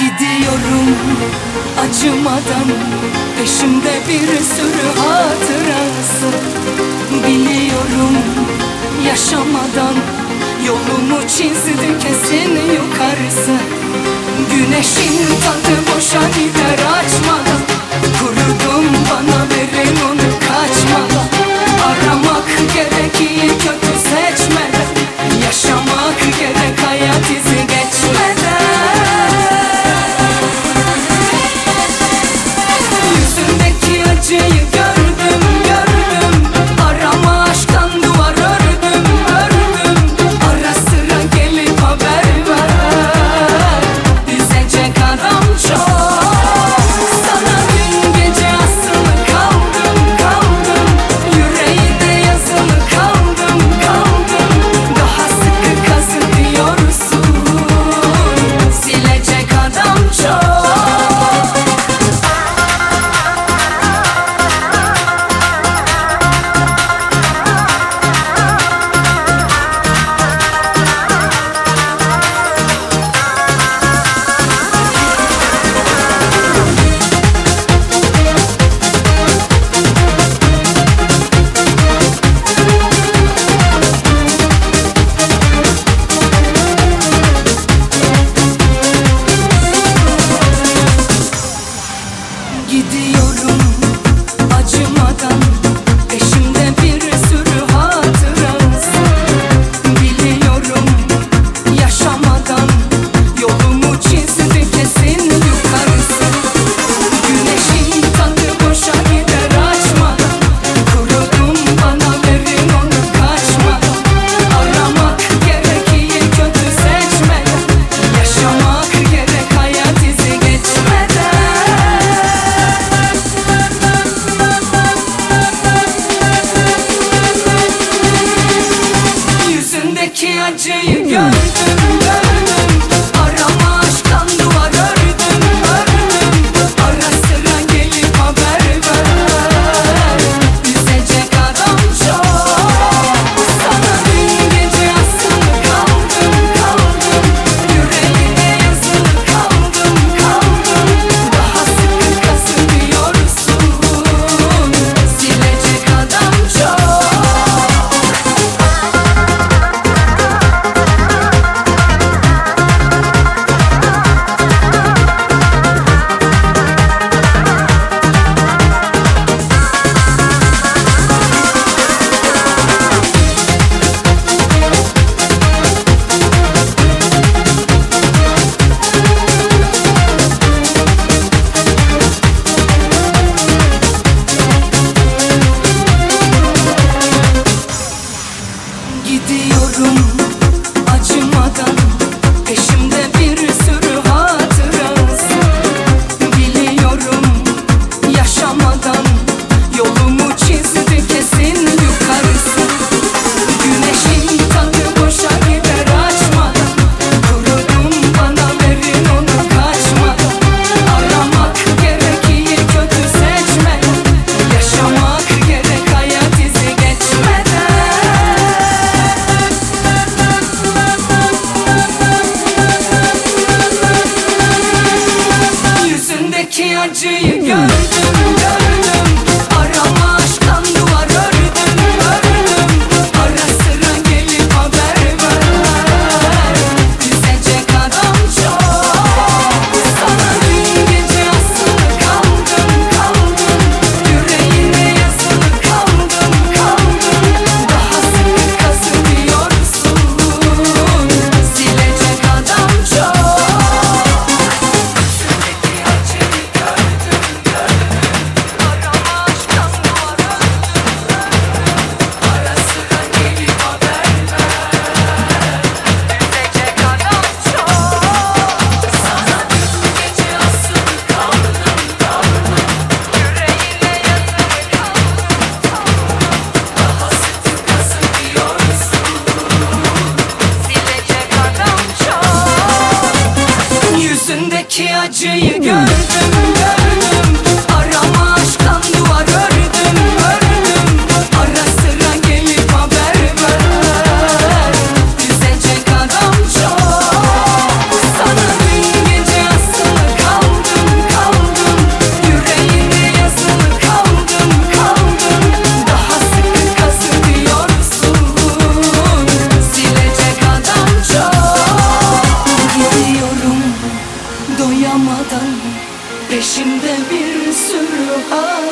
Gidiyorum acımadan, peşimde bir sürü hatırası. Biliyorum yaşamadan, yolumu çizdi kesin yukarısı. Güneşin tadı boşa gider açmadan, kurudum bana verin onu kaçmadan. Aramak gerek iyi kötü seçmeden, yaşamak gerek hayat izi geçmeden. Yüzündeki acıyı gördüm, gördüm. Arama aşktan duvar ördüm, ördüm. Ara sıra gelip haber ver, üzecek adam çok. Sana dün gece asılı kaldım, kaldım.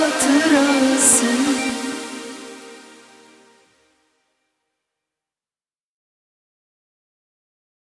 hatırası.